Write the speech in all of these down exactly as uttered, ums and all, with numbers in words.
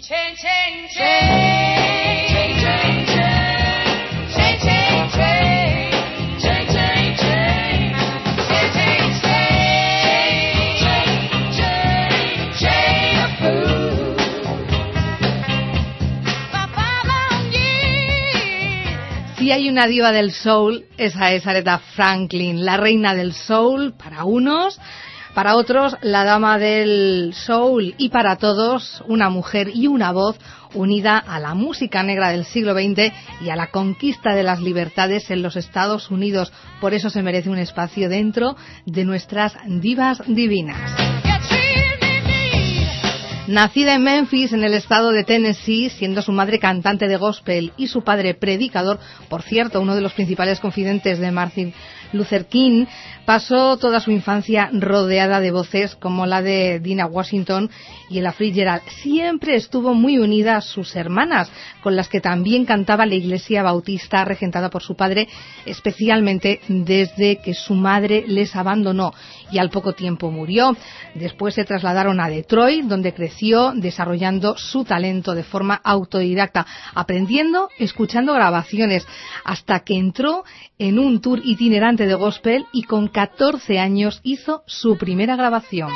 Chain, chain, chain, chain, chain, chain, chain, chain, chain, chain, chain, chain, chain, chain, chain of food. Si hay una diva del soul, esa es Aretha Franklin, la reina del soul para unos, para otros la dama del soul y para todos una mujer y una voz unida a la música negra del siglo veinte y a la conquista de las libertades en los Estados Unidos. Por eso se merece un espacio dentro de nuestras divas divinas. Nacida en Memphis, en el estado de Tennessee, siendo su madre cantante de gospel y su padre predicador, por cierto, uno de los principales confidentes de Martin Luther King, pasó toda su infancia rodeada de voces como la de Dinah Washington y Ella Fitzgerald. Siempre estuvo muy unida a sus hermanas, con las que también cantaba la iglesia bautista regentada por su padre, especialmente desde que su madre les abandonó y al poco tiempo murió. Después se trasladaron a Detroit, donde creció desarrollando su talento de forma autodidacta, aprendiendo, escuchando grabaciones, hasta que entró en un tour itinerante de gospel y con catorce años hizo su primera grabación.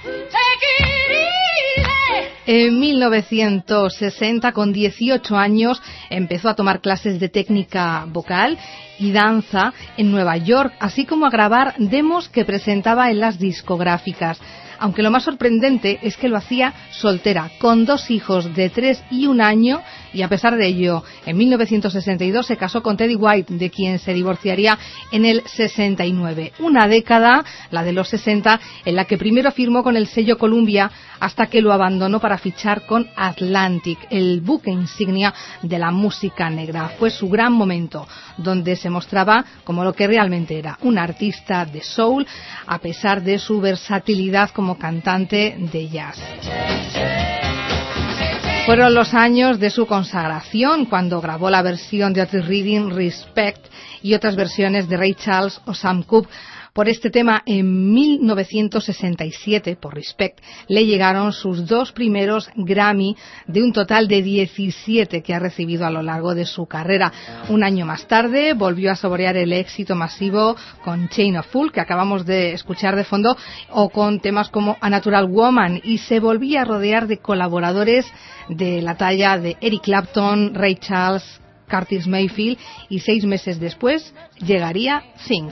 En mil novecientos sesenta, con dieciocho años, empezó a tomar clases de técnica vocal y danza en Nueva York, así como a grabar demos que presentaba en las discográficas. Aunque lo más sorprendente es que lo hacía soltera, con dos hijos de tres y un año, y a pesar de ello, en mil novecientos sesenta y dos se casó con Teddy White, de quien se divorciaría en el sesenta y nueve. Una década, la de los sesenta, en la que primero firmó con el sello Columbia, hasta que lo abandonó para fichar con Atlantic, el buque insignia de la música negra. Fue su gran momento, donde se mostraba como lo que realmente era, un artista de soul, a pesar de su versatilidad como cantante de jazz. Fueron los años de su consagración, cuando grabó la versión de Otis Redding, Respect, y otras versiones de Ray Charles o Sam Cooke. Por este tema, en mil novecientos sesenta y siete, por Respect, le llegaron sus dos primeros Grammy, de un total de diecisiete que ha recibido a lo largo de su carrera. Un año más tarde volvió a saborear el éxito masivo con Chain of Fool, que acabamos de escuchar de fondo, o con temas como A Natural Woman, y se volvía a rodear de colaboradores de la talla de Eric Clapton, Ray Charles, Curtis Mayfield, y seis meses después llegaría Sing.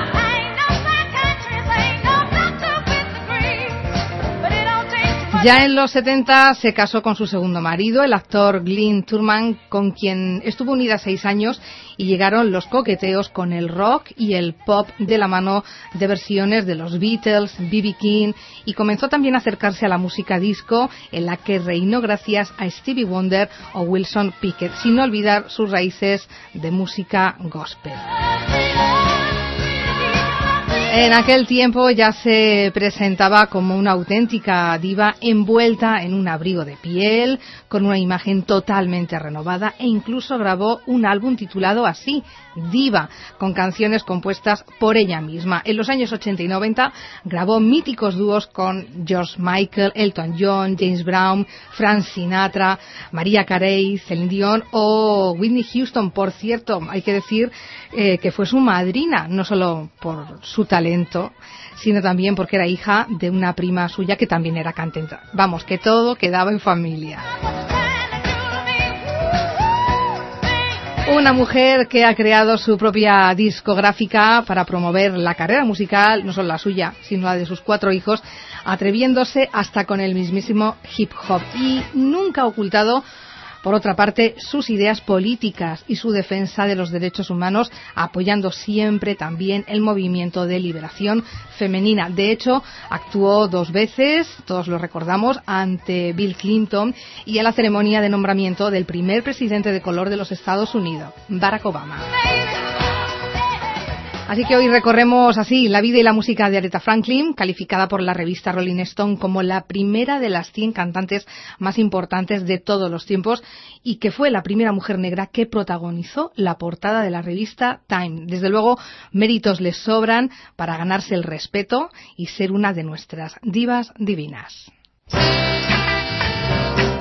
Ya en los setenta se casó con su segundo marido, el actor Glyn Turman, con quien estuvo unida seis años, y llegaron los coqueteos con el rock y el pop de la mano de versiones de los Beatles, B B King, y comenzó también a acercarse a la música disco, en la que reinó gracias a Stevie Wonder o Wilson Pickett, sin olvidar sus raíces de música gospel. En aquel tiempo ya se presentaba como una auténtica diva envuelta en un abrigo de piel, con una imagen totalmente renovada, e incluso grabó un álbum titulado así, Diva, con canciones compuestas por ella misma. En los años ochenta y noventa grabó míticos dúos con George Michael, Elton John, James Brown, Frank Sinatra, Mariah Carey, Celine Dion o Whitney Houston. Por cierto, hay que decir eh, que fue su madrina, no solo por su talento, sino también porque era hija de una prima suya que también era cantante. Vamos, que todo quedaba en familia. Una mujer que ha creado su propia discográfica para promover la carrera musical, no solo la suya, sino la de sus cuatro hijos, atreviéndose hasta con el mismísimo hip hop, y nunca ha ocultado, por otra parte, sus ideas políticas y su defensa de los derechos humanos, apoyando siempre también el movimiento de liberación femenina. De hecho, actuó dos veces, todos lo recordamos, ante Bill Clinton y en la ceremonia de nombramiento del primer presidente de color de los Estados Unidos, Barack Obama. Así que hoy recorremos así la vida y la música de Aretha Franklin, calificada por la revista Rolling Stone como la primera de las cien cantantes más importantes de todos los tiempos, y que fue la primera mujer negra que protagonizó la portada de la revista Time. Desde luego, méritos les sobran para ganarse el respeto y ser una de nuestras divas divinas.